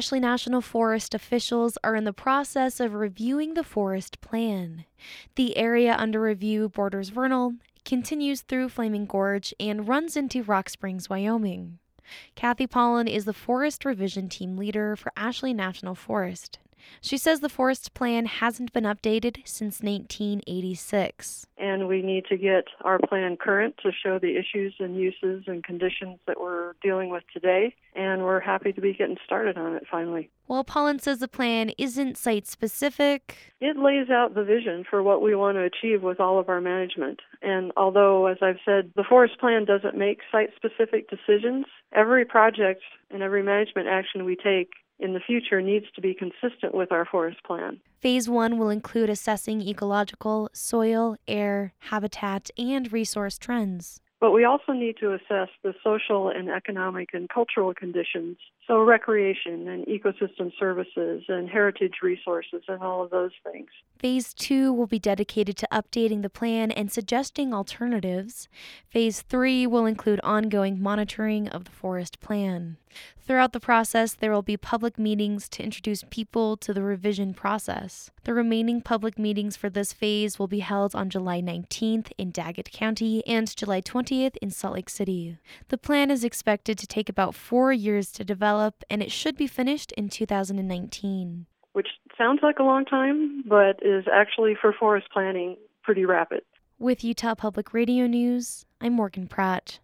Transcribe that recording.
Ashley National Forest officials are in the process of reviewing the forest plan. The area under review borders Vernal, continues through Flaming Gorge, and runs into Rock Springs, Wyoming. Kathy Pollan is the Forest Revision Team leader for Ashley National Forest. She says the forest plan hasn't been updated since 1986. And we need to get our plan current to show the issues and uses and conditions that we're dealing with today. And we're happy to be getting started on it finally. While Pollan says the plan isn't site-specific, it lays out the vision for what we want to achieve with all of our management. And although, as I've said, the forest plan doesn't make site-specific decisions, every project and every management action we take in the future needs to be consistent with our forest plan. Phase 1 will include assessing ecological, soil, air, habitat, and resource trends. But we also need to assess the social and economic and cultural conditions, so recreation and ecosystem services and heritage resources and all of those things. Phase 2 will be dedicated to updating the plan and suggesting alternatives. Phase 3 will include ongoing monitoring of the forest plan. Throughout the process, there will be public meetings to introduce people to the revision process. The remaining public meetings for this phase will be held on July 19th in Daggett County and July 20th in Salt Lake City. The plan is expected to take about 4 years to develop, and it should be finished in 2019. Which sounds like a long time, but is actually for forest planning pretty rapid. With Utah Public Radio News, I'm Morgan Pratt.